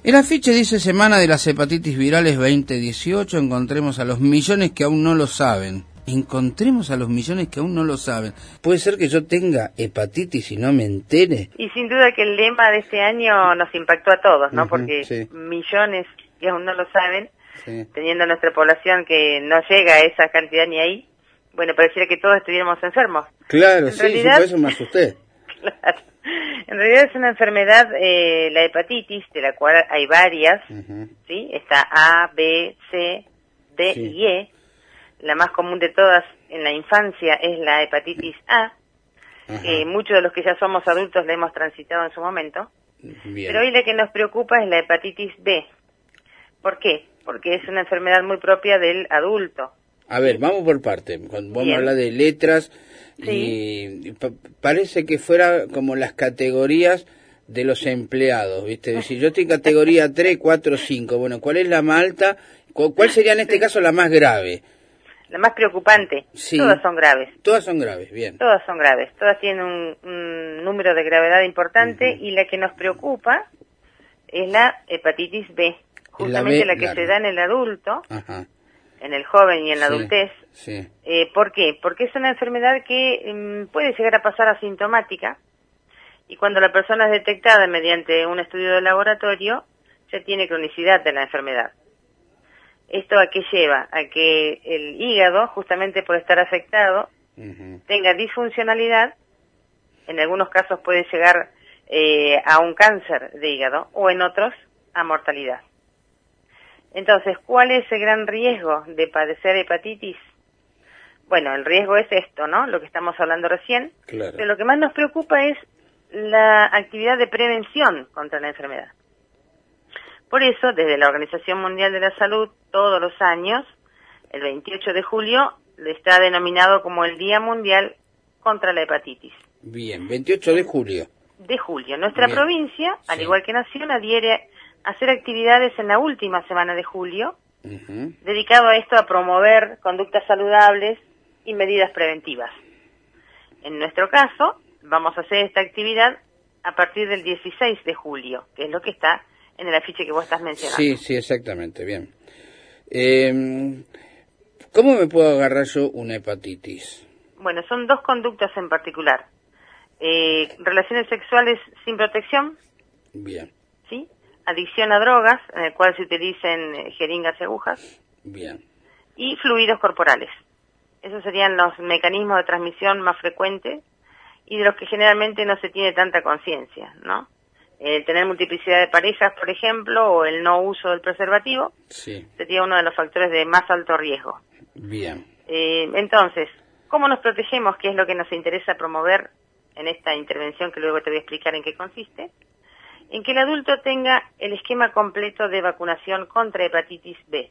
El afiche dice Semana de las Hepatitis Virales 2018, encontremos a los millones que aún no lo saben. Encontremos a los millones que aún no lo saben. ¿Puede ser que yo tenga hepatitis y no me entere? Y sin duda que el lema de este año nos impactó a todos, ¿no? Porque sí. millones que aún no lo saben, Sí. teniendo nuestra población que no llega a esa cantidad ni ahí, bueno, pareciera que todos estuviéramos enfermos. Claro, En sí, realidad, por eso me asusté. Claro. En realidad es una enfermedad, la hepatitis, de la cual hay varias, ¿sí? Está A, B, C, D Sí. y E. La más común de todas en la infancia es la hepatitis A. Muchos de los que ya somos adultos la hemos transitado en su momento. Bien. Pero hoy la que nos preocupa es la hepatitis B. ¿Por qué? Porque es una enfermedad muy propia del adulto. A ver, vamos por parte. Cuando vamos a hablar de letras, y parece que fuera como las categorías de los empleados, ¿viste? Si yo estoy en categoría 3, 4, 5, bueno, ¿cuál es la más alta? ¿Cuál sería en este caso la más grave? La más preocupante. Sí. Todas son graves. Todas son graves, bien. Todas son graves. Todas tienen un número de gravedad importante y la que nos preocupa es la hepatitis B. Justamente la que se da en el adulto, en el joven y en la adultez. Sí. ¿Por qué? Porque es una enfermedad que puede llegar a pasar asintomática y cuando la persona es detectada mediante un estudio de laboratorio, ya tiene cronicidad de la enfermedad. ¿Esto a qué lleva? A que el hígado, justamente por estar afectado, tenga disfuncionalidad, en algunos casos puede llegar a un cáncer de hígado o en otros a mortalidad. Entonces, ¿cuál es el gran riesgo de padecer hepatitis? Bueno, el riesgo es esto, ¿no? Lo que estamos hablando recién. Claro. Pero lo que más nos preocupa es la actividad de prevención contra la enfermedad. Por eso, desde la Organización Mundial de la Salud, todos los años, el 28 de julio, está denominado como el Día Mundial contra la Hepatitis. Bien, 28 de julio. De julio. Nuestra Bien. provincia, al igual que Nación, adhiere a hacer actividades en la última semana de julio, dedicado a esto, a promover conductas saludables y medidas preventivas. En nuestro caso, vamos a hacer esta actividad a partir del 16 de julio, que es lo que está en el afiche que vos estás mencionando. Sí, sí, exactamente, bien. ¿Cómo me puedo agarrar yo una hepatitis? Bueno, son dos conductas en particular. Relaciones sexuales sin protección. Bien. ¿Sí? Adicción a drogas, en el cual se utilicen jeringas y agujas. Bien. Y fluidos corporales. Esos serían los mecanismos de transmisión más frecuentes y de los que generalmente no se tiene tanta conciencia, ¿no? El tener multiplicidad de parejas, por ejemplo, o el no uso del preservativo, sería uno de los factores de más alto riesgo. Bien. Entonces, ¿cómo nos protegemos? ¿Qué es lo que nos interesa promover en esta intervención que luego te voy a explicar en qué consiste? En que el adulto tenga el esquema completo de vacunación contra hepatitis B.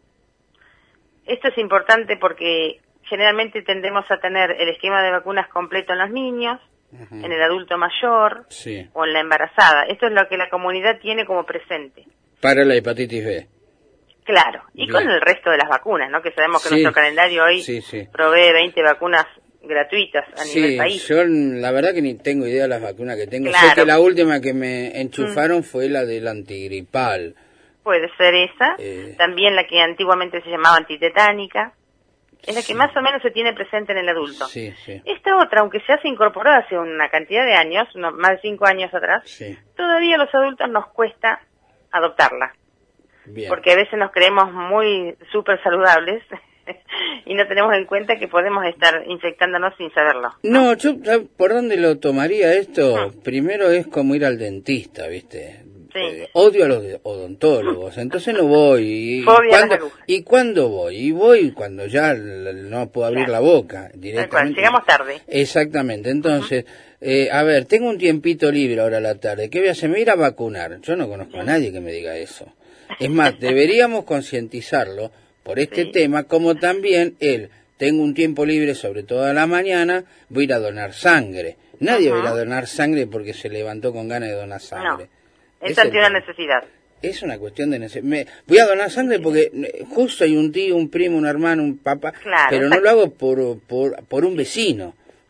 Esto es importante porque generalmente tendemos a tener el esquema de vacunas completo en los niños, en el adulto mayor o en la embarazada. Esto es lo que la comunidad tiene como presente. Para la hepatitis B. Claro, y con el resto de las vacunas, ¿no? Que sabemos que nuestro calendario hoy provee 20 vacunas gratuitas a nivel país. Yo la verdad que ni tengo idea de las vacunas que tengo. Sé que la última que me enchufaron fue la del antigripal. Puede ser esa, también la que antiguamente se llamaba antitetánica. Es la que más o menos se tiene presente en el adulto. Esta otra, aunque se hace incorporada hace una cantidad de años, más de 5 años atrás, todavía a los adultos nos cuesta adoptarla. Porque a veces nos creemos muy súper saludables y no tenemos en cuenta que podemos estar infectándonos sin saberlo. No, yo, ¿por dónde lo tomaría esto? Primero es como ir al dentista, ¿viste? Odio a los odontólogos, entonces no voy. ¿Y cuándo voy? Y voy cuando ya no puedo abrir la boca directamente. Llegamos tarde. Exactamente, entonces, a ver, tengo un tiempito libre ahora a la tarde, ¿qué voy a hacer? Me voy a ir a vacunar. Yo no conozco a nadie que me diga eso. Es más, deberíamos concientizarlo por este tema, como también tengo un tiempo libre, sobre todo a la mañana, voy a ir a donar sangre. Nadie va a ir a donar sangre porque se levantó con ganas de donar sangre. No. Es ante una necesidad. Es una cuestión de necesidad. Voy a donar sangre porque justo hay un tío, un primo, un hermano, un papá, pero no lo hago por un vecino.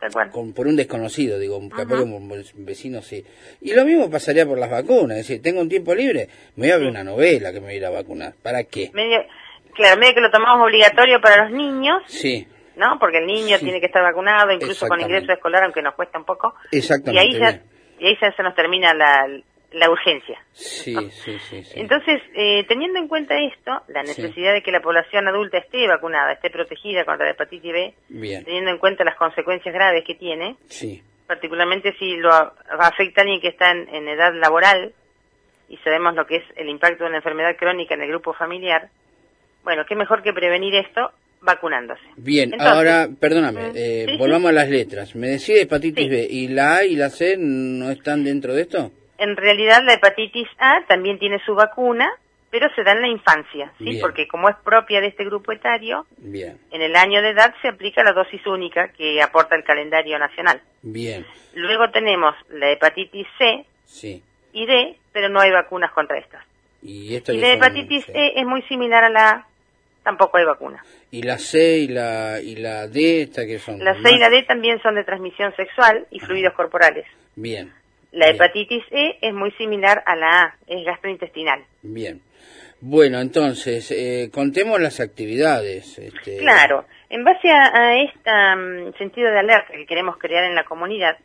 tal cual. Por un desconocido, digo, capaz que un vecino sí. Y lo mismo pasaría por las vacunas, es decir, tengo un tiempo libre, me voy a ver una novela que me voy a ir a vacunar. ¿Para qué? Claro, medio que lo tomamos obligatorio para los niños, Sí. ¿no? Porque el niño tiene que estar vacunado, incluso con ingreso escolar, aunque nos cuesta un poco. Exactamente. Y ahí ya se nos termina la urgencia. Sí, ¿no? sí. Entonces, teniendo en cuenta esto, la necesidad de que la población adulta esté vacunada, esté protegida contra la hepatitis B, teniendo en cuenta las consecuencias graves que tiene, particularmente si lo afecta a alguien que está en edad laboral, y sabemos lo que es el impacto de una enfermedad crónica en el grupo familiar, bueno, qué mejor que prevenir esto vacunándose. Bien, entonces, ahora, perdóname, volvamos a las letras. Me decía hepatitis B, ¿y la A y la C no están dentro de esto? En realidad la hepatitis A también tiene su vacuna, pero se da en la infancia, ¿sí? Porque como es propia de este grupo etario, en el año de edad se aplica la dosis única que aporta el calendario nacional. Bien. Luego tenemos la hepatitis C y D, pero no hay vacunas contra estas. Y la hepatitis E es muy similar a la A, tampoco hay vacuna. ¿Y la C y la D, esta que son? La C y la D también son de transmisión sexual y fluidos corporales. Bien. La hepatitis E es muy similar a la A, es gastrointestinal. Bien. Bueno, entonces, contemos las actividades. Claro, en base a este sentido de alerta que queremos crear en la comunidad,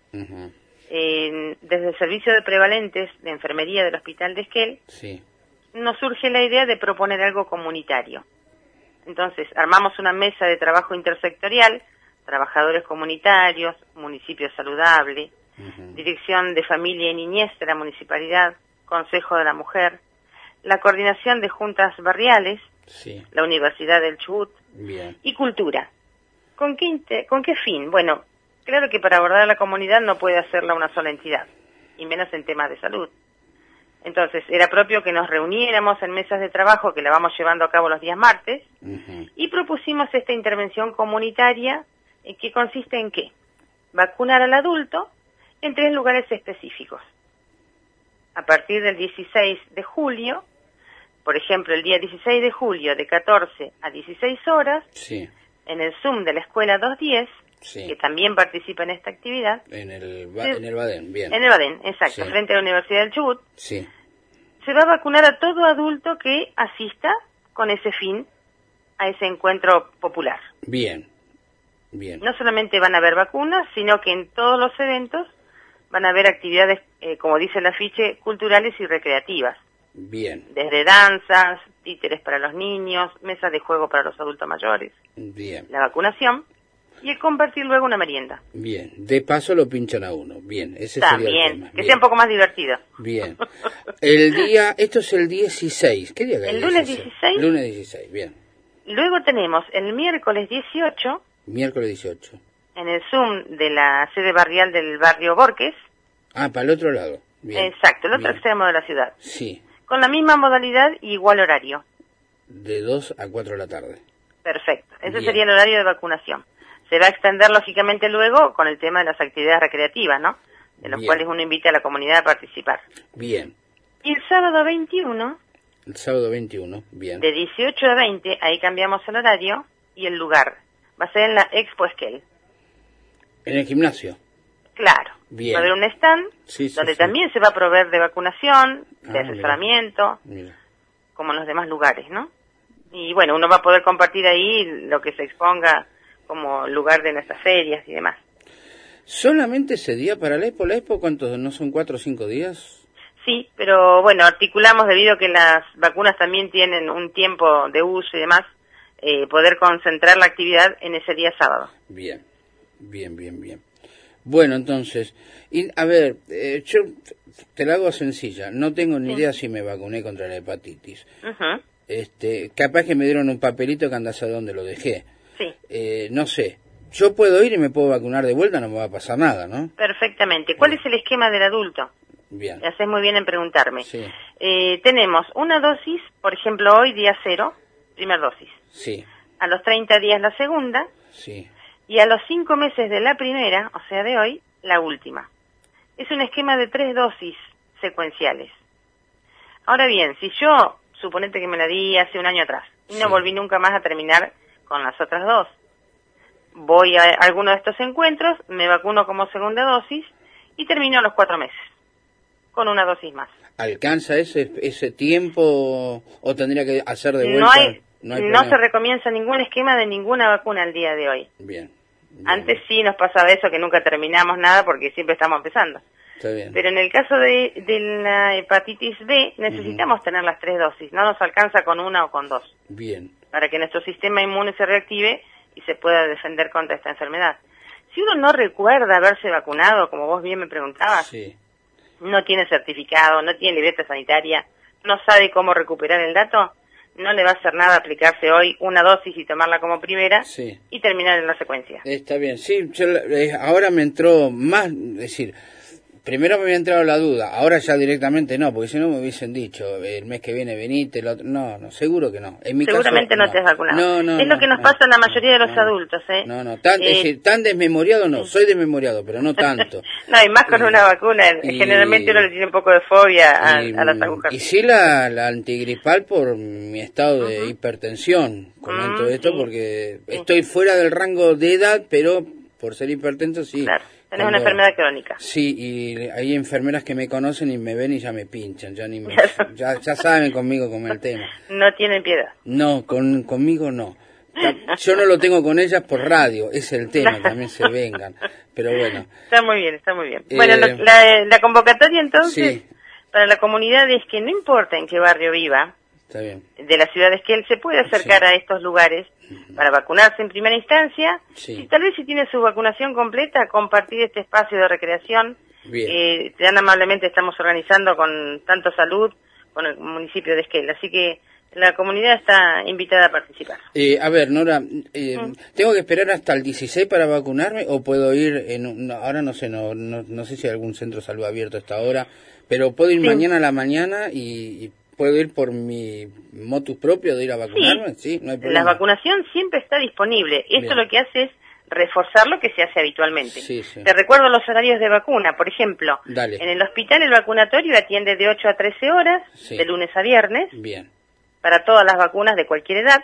desde el Servicio de Prevalentes de Enfermería del Hospital de Esquel, nos surge la idea de proponer algo comunitario. Entonces, armamos una mesa de trabajo intersectorial, trabajadores comunitarios, municipio saludable, Dirección de Familia y Niñez de la Municipalidad, Consejo de la Mujer, la coordinación de juntas barriales, la Universidad del Chubut y Cultura. ¿Con qué fin? Bueno, claro que para abordar a la comunidad no puede hacerla una sola entidad, y menos en temas de salud. Entonces, era propio que nos reuniéramos en mesas de trabajo que la vamos llevando a cabo los días martes, y propusimos esta intervención comunitaria que consiste en ¿qué? Vacunar al adulto en 3 lugares específicos. A partir del 16 de julio, por ejemplo, el día 16 de julio de 14 a 16 horas, en el Zoom de la Escuela 210, que también participa en esta actividad. En el Badén, bien. En el Badén, exacto, frente a la Universidad del Chubut. Se va a vacunar a todo adulto que asista con ese fin a ese encuentro popular. Bien. No solamente van a haber vacunas, sino que en todos los eventos van a haber actividades, como dice el afiche, culturales y recreativas. Bien. Desde danzas, títeres para los niños, mesas de juego para los adultos mayores. Bien. La vacunación y el compartir luego una merienda. Bien. De paso lo pinchan a uno. Bien. Ese también, sería el tema. Que sea un poco más divertido. Bien. Esto es el 16. ¿Qué día es? El lunes 16. Lunes 16, bien. Luego tenemos el miércoles 18. Miércoles 18. En el Zoom de la sede barrial del barrio Borges. Ah, para el otro lado. Bien. Exacto, el otro extremo de la ciudad. Sí. Con la misma modalidad y igual horario. De 2 a 4 de la tarde. Perfecto. Ese sería el horario de vacunación. Se va a extender, lógicamente, luego con el tema de las actividades recreativas, ¿no? De los cuales uno invita a la comunidad a participar. Bien. Y el sábado 21. El sábado 21, bien. De 18 a 20, ahí cambiamos el horario y el lugar. Va a ser en la Expo Esquel. ¿En el gimnasio? Claro. Bien. Va a haber un stand donde también se va a proveer de vacunación, de asesoramiento, como en los demás lugares, ¿no? Y bueno, uno va a poder compartir ahí lo que se exponga como lugar de nuestras ferias y demás. ¿Solamente ese día para la Expo? ¿Cuántos? ¿No son 4 o 5 días? Sí, pero bueno, articulamos debido a que las vacunas también tienen un tiempo de uso y demás, poder concentrar la actividad en ese día sábado. Bien. Bueno, entonces, a ver, yo te la hago sencilla. No tengo ni idea si me vacuné contra la hepatitis. Capaz que me dieron un papelito que andás a dónde lo dejé. No sé. Yo puedo ir y me puedo vacunar de vuelta, no me va a pasar nada, ¿no? Perfectamente. ¿Cuál es el esquema del adulto? Bien. Haces muy bien en preguntarme. Tenemos una dosis, por ejemplo, hoy día 0, primera dosis. A los 30 días la segunda. Y a los 5 meses de la primera, o sea de hoy, la última. Es un esquema de 3 dosis secuenciales. Ahora bien, si yo, suponete que me la di hace un año atrás, y no volví nunca más a terminar con las otras 2. voy a alguno de estos encuentros, me vacuno como segunda dosis y termino a los 4 meses, con una dosis más. ¿Alcanza ese tiempo o tendría que hacer de vuelta? No se recomienda ningún esquema de ninguna vacuna al día de hoy. Bien. Antes sí nos pasaba eso, que nunca terminamos nada porque siempre estamos empezando. Está bien. Pero en el caso de la hepatitis B necesitamos tener las 3 dosis, no nos alcanza con 1 o con 2. Bien. Para que nuestro sistema inmune se reactive y se pueda defender contra esta enfermedad. Si uno no recuerda haberse vacunado, como vos bien me preguntabas, sí, no tiene certificado, no tiene libreta sanitaria, no sabe cómo recuperar el dato, no le va a hacer nada aplicarse hoy una dosis y tomarla como primera sí, y terminar en la secuencia. Está bien, sí, ahora me entró más, es decir, primero me había entrado la duda, ahora ya directamente no, porque si no me hubiesen dicho, el mes que viene venite, el otro, no, seguro que no. En mi Seguramente caso, no te has vacunado. No, es lo que nos pasa a la mayoría de los adultos, ¿eh? Es decir, tan desmemoriado no, soy desmemoriado, pero no tanto. No, y más con una vacuna, generalmente uno le tiene un poco de fobia a las agujas. Y sí la antigripal por mi estado de hipertensión, comento esto porque estoy fuera del rango de edad, pero por ser hipertenso sí. Claro. Tenés una enfermedad crónica. Sí, y hay enfermeras que me conocen y me ven y ya me pinchan, ya saben conmigo como el tema. No tienen piedad. No, conmigo no. Yo no lo tengo con ellas por radio, es el tema, también se vengan. Pero bueno. Está muy bien, está muy bien. Bueno, la convocatoria entonces para la comunidad es que no importa en qué barrio viva, está bien, de las ciudades, que él se puede acercar a estos lugares para vacunarse en primera instancia, y tal vez si tiene su vacunación completa, compartir este espacio de recreación. Tan amablemente estamos organizando con tanto salud, con el municipio de Esquel, así que la comunidad está invitada a participar. A ver, Nora, ¿tengo que esperar hasta el 16 para vacunarme o puedo ir ahora no sé, no sé si hay algún centro de salud abierto hasta ahora, pero puedo ir mañana a la mañana y ¿puedo ir por mi motus propio de ir a vacunarme? Sí, no hay problema. La vacunación siempre está disponible. Esto lo que hace es reforzar lo que se hace habitualmente. Te recuerdo los horarios de vacuna. Por ejemplo, en el hospital el vacunatorio atiende de 8 a 13 horas, de lunes a viernes, para todas las vacunas de cualquier edad.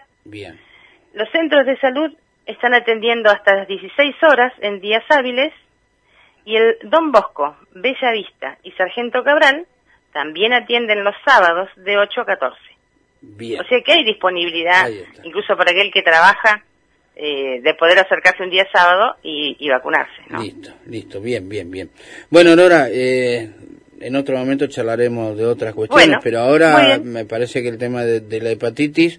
Los centros de salud están atendiendo hasta las 16 horas en días hábiles, y el Don Bosco, Bella Vista y Sargento Cabral también atienden los sábados de 8 a 14. O sea que hay disponibilidad, incluso para aquel que trabaja, de poder acercarse un día sábado y vacunarse, ¿no? Listo, bien. Bueno, Nora, en otro momento charlaremos de otras cuestiones, pero ahora me parece que el tema de la hepatitis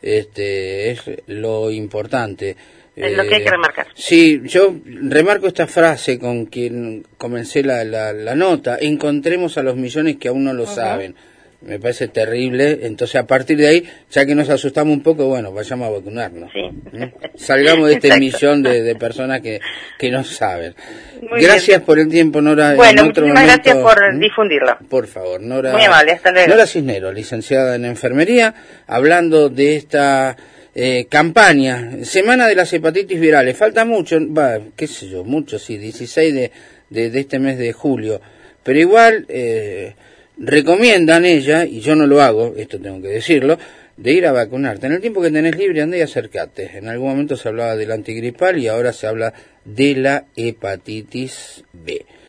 es lo importante. Es lo que hay que remarcar. Sí, yo remarco esta frase con quien comencé la nota: encontremos a los millones que aún no lo saben. Me parece terrible, entonces a partir de ahí, ya que nos asustamos un poco, bueno, vayamos a vacunarnos. Salgamos de este millón de personas que no saben. Gracias por el tiempo, Nora. Bueno, muchísimas gracias por difundirlo. Por favor, Nora. Muy amable, hasta luego. Nora Cisneros, licenciada en enfermería, hablando de esta campaña, Semana de las Hepatitis Virales. Falta mucho, qué sé yo, mucho, sí, 16 de este mes de julio, pero igual recomiendan ella, y yo no lo hago, esto tengo que decirlo, de ir a vacunarte. En el tiempo que tenés libre, andá y acercate. En algún momento se hablaba del antigripal y ahora se habla de la hepatitis B.